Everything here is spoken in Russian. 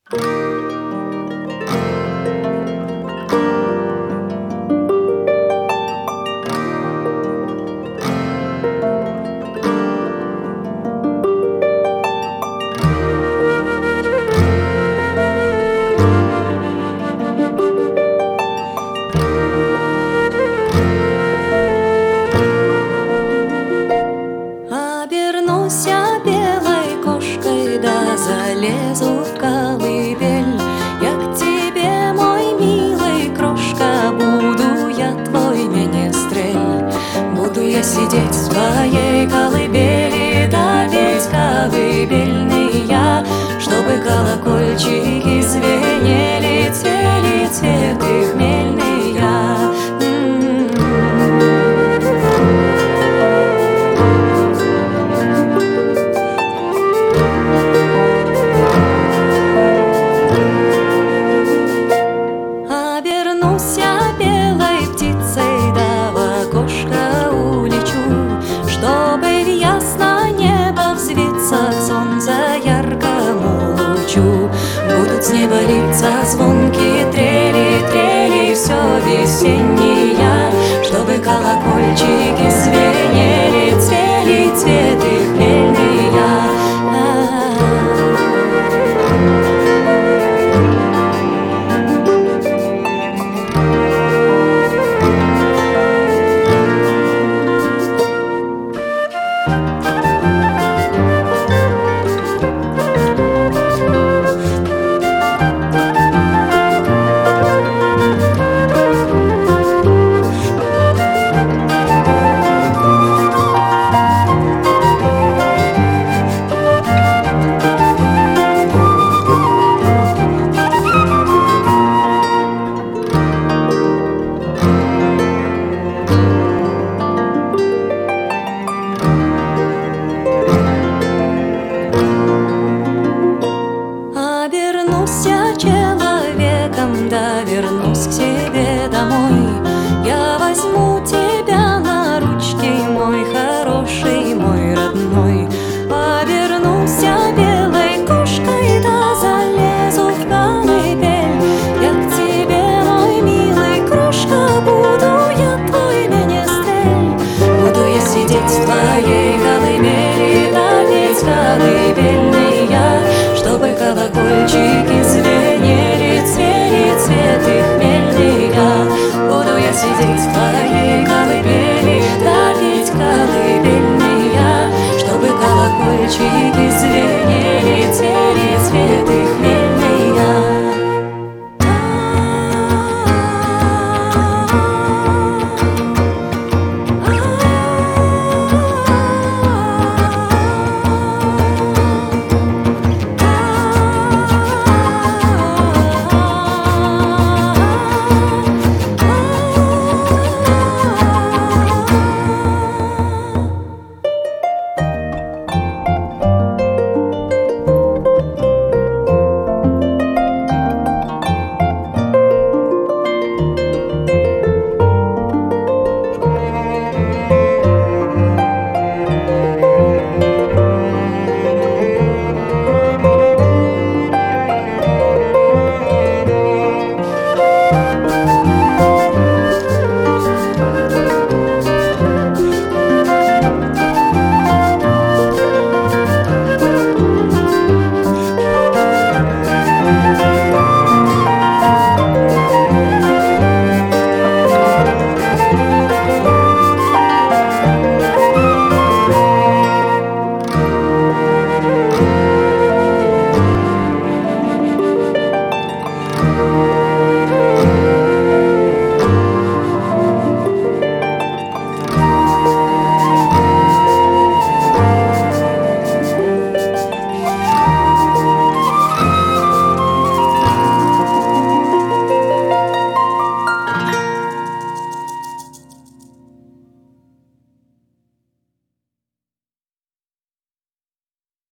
Обернусь я белой кошкой, да залезу в колыбель. Я к тебе, мой милый крошка, буду я твой менестрель. Буду я сидеть в своей колыбели, да петь колыбельный я, чтобы колокольчики звенели, цвели цветы хмельный я. Обернусь я белой птицей, да в окошко улечу, чтобы в ясное небо взвиться к солнцу яркому лучу. Будут с неба литься звонкие трели, трели, все весеннее, чтобы колокольчики звенели, цвели, цвели.